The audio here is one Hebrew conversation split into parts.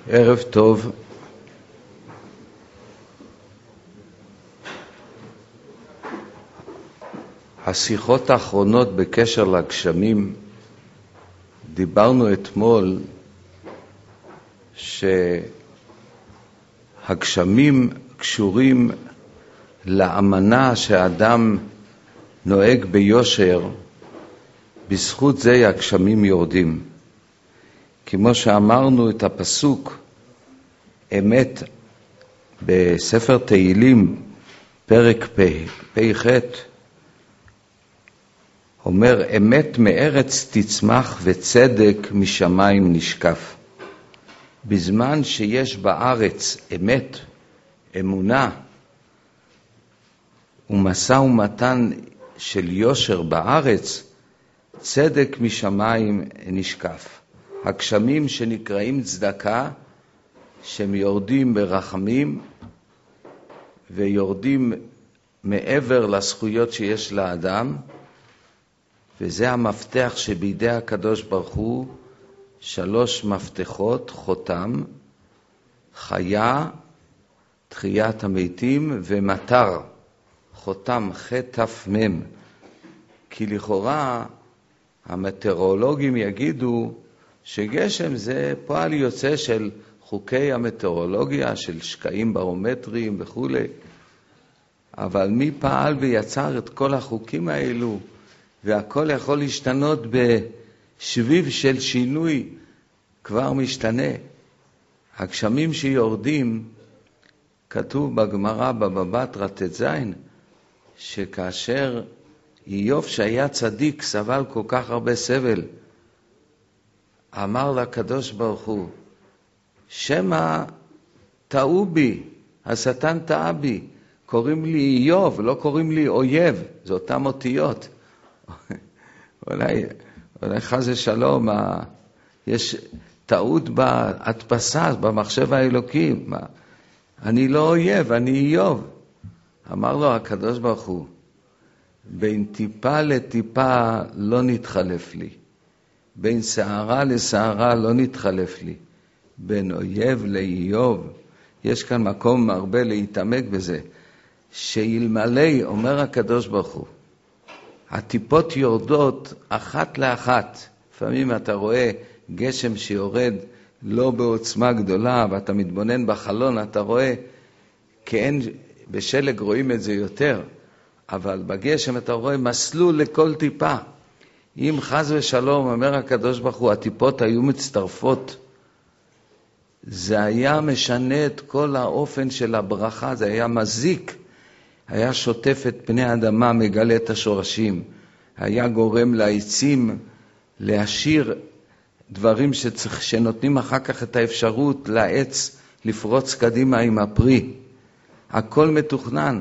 ערב טוב. השיחות האחרונות בקשר לגשמים, דיברנו אתמול שהגשמים קשורים לאמנה שהאדם נוהג ביושר, בזכות זה הגשמים יורדים. כמו שאמרנו את הפסוק אמת בספר תהילים פרק פ"ח, אומר אמת מארץ תצמח וצדק משמיים נשקף. בזמן שיש בארץ אמת, אמונה ומשא ומתן של יושר בארץ, צדק משמיים נשקף. הגשמים שנקראים צדקה, שהם יורדים ברחמים ויורדים מעבר לזכויות שיש לאדם, וזה המפתח שבידי הקדוש ברוך הוא, 3 מפתחות: חותם, חיה, תחיית המתים ומטר. חותם חת"מ. כי לכאורה המטאורולוגים יגידו שגשם זה פועל יוצא של חוקי המטאורולוגיה, של שקעים ברומטריים וכו'. אבל מי פעל ויצר את כל החוקים האלו? והכל יכול להשתנות בשביב של שינוי, כבר משתנה. הגשמים שיורדים, כתוב בגמרא בבבא בתרא ט"ז, שכאשר איוב שהיה צדיק סבל כל כך הרבה סבל, אמר לקדוש ברוך הוא, שמא טעו בי, השטן טעה בי, קוראים לי איוב, לא קוראים לי אויב, זה אותם אותיות. אולי חס ושלום, יש טעות בהדפסה, במחשב האלוקי. אני לא אויב, אני איוב. אמר לו הקדוש ברוך הוא, בין טיפה לטיפה לא נתחלף לי, בין שערה לשערה לא נתחלף לי, בין אויב לאיוב. יש כאן מקום הרבה להתעמק בזה, שאלמלא, אומר הקדוש ברוך הוא, הטיפות יורדות אחת לאחת. לפעמים אתה רואה גשם שיורד לא בעוצמה גדולה, ואתה מתבונן בחלון, אתה רואה, כאין בשלג רואים את זה יותר, אבל בגשם אתה רואה מסלול לכל טיפה. אם חס ושלום, אומר הקדוש ברוך הוא, הטיפות היו מצטרפות, זה היה משנה את כל האופן של הברכה, זה היה מזיק, היה שוטף את פני האדמה, מגלה את השורשים, היה גורם לעצים להשאיר דברים שנותנים אחר כך את האפשרות לעץ לפרוץ קדימה עם הפרי. הכל מתוכנן,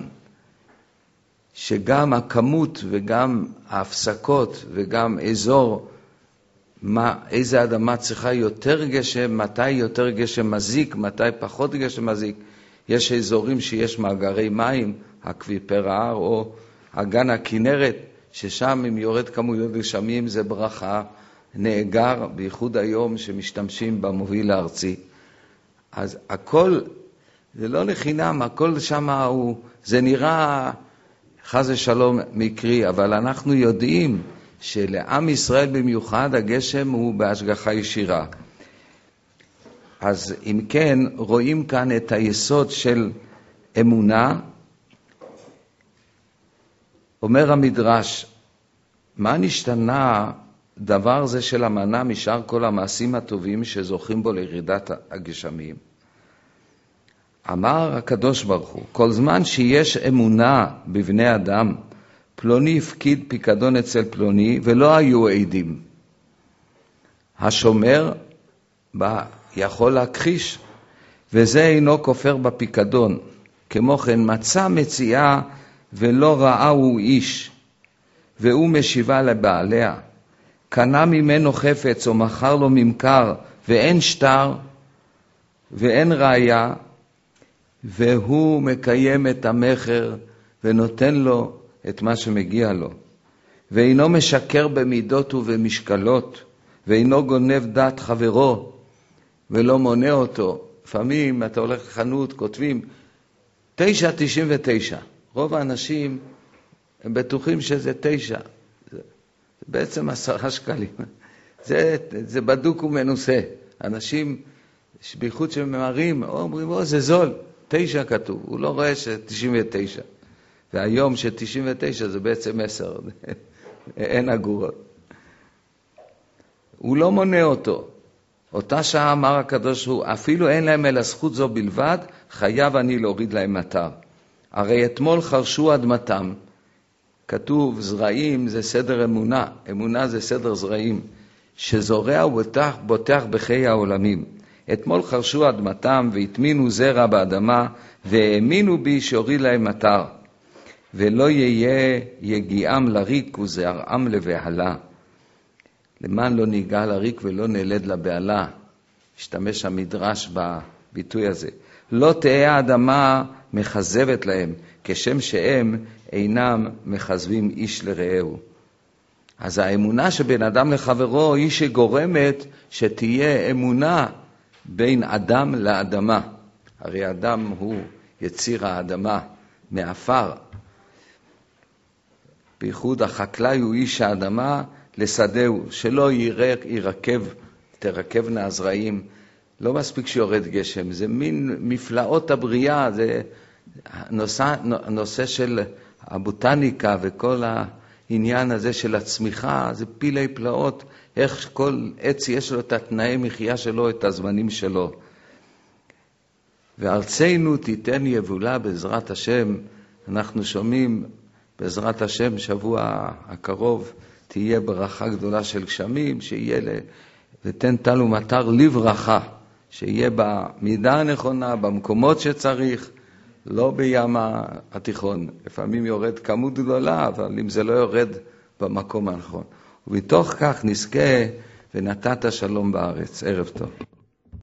שגם הכמות וגם ההפסקות וגם אזור, איזה אדמה צריכה יותר גשם, מתי יותר גשם מזיק, מתי פחות גשם מזיק. יש אזורים שיש מאגרי מים, אקוויפר ההר או אגן הכנרת, ששם אם יורד כמויות גשמים זה ברכה, נאגר, בייחוד היום שמשתמשים במוביל הארצי. אז הכל, זה לא לחינם, הכל שם זה נראה חס ושלום מקרי, אבל אנחנו יודעים שלעם ישראל במיוחד הגשם הוא בהשגחה ישירה. אז אם כן, רואים כאן את היסוד של אמונה. אומר המדרש, מה נשתנה דבר זה של אמנה משאר כל המעשים הטובים שזוכים בו לירידת הגשמים? אמר הקדוש ברוך הוא, כל זמן שיש אמונה בבני אדם, פלוני הפקיד פיקדון אצל פלוני ולא היו עדים, השומר יכול להכחיש, וזה אינו כופר בפיקדון. כמו כן מצא מציאה ולא ראהו איש, והוא משיבה לבעליה. קנה ממנו חפץ או מכר לו ממכר, ואין שטר ואין ראיה, והוא מקיים את המחר ונותן לו את מה שמגיע לו. ואינו משקר במידות ובמשקלות, ואינו גונב דת חברו, ולא מונה אותו. לפעמים אתה הולך לחנות, כותבים 9.99. רוב האנשים הם בטוחים שזה 9. זה בעצם 10 שקלים. זה בדוק ומנוסה. אנשים, בייחוד שממרים, אומרים, זה זול. 9 כתוב. הוא לא רואה ש99. והיום ש99 זה בעצם 10. אין אגורות. הוא לא מונה אותו. אותה שעה אמר הקדוש הוא, אפילו אין להם אלא זכות זו בלבד, חייב אני להוריד להם מטר. הרי אתמול חרשו אדמתם. כתוב, זרעים זה סדר אמונה. אמונה זה סדר זרעים. שזורע ובוטח בחיי העולמים. אתמול חרשו אדמתם והטמינו זרע באדמה, והאמינו בי שהוריד להם מטר. ולא יהיה יגיעם לריק וזרעם לבהלה. למען לא ניגע לריק ולא נלד לבהלה. השתמש המדרש בביטוי הזה. לא תהיה האדמה מחזבת להם, כשם שהם אינם מחזבים איש לרעהו. אז האמונה שבין אדם לחברו היא שגורמת שתהיה אמונה בין אדם לאדמה. הרי אדם הוא יציר האדמה מעפר. בייחוד החקלאי הוא איש האדמה לשדהו, שלא תרכבנה הזרעים. לא מספיק שיורד גשם, זה מין מפלאות הבריאה, זה נושא של הבוטניקה וכל העניין הזה של הצמיחה, זה פילי פלאות, איך כל עץ יש לו את התנאי מחיה שלו, את הזמנים שלו. וארצנו תיתן יבולה בעזרת השם. אנחנו שומעים בעזרת השם שבוע הקרוב תהיה ברכה גדולה של גשמים, שיהיה ותן טל ומטר לברכה, שיהיה במידה הנכונה, במקומות שצריך, לא בים התיכון. לפעמים יורד כמות גדולה, אבל אם זה לא יורד במקום הנכון. ובתוך כך נזכה ונתת שלום בארץ. ערב טוב.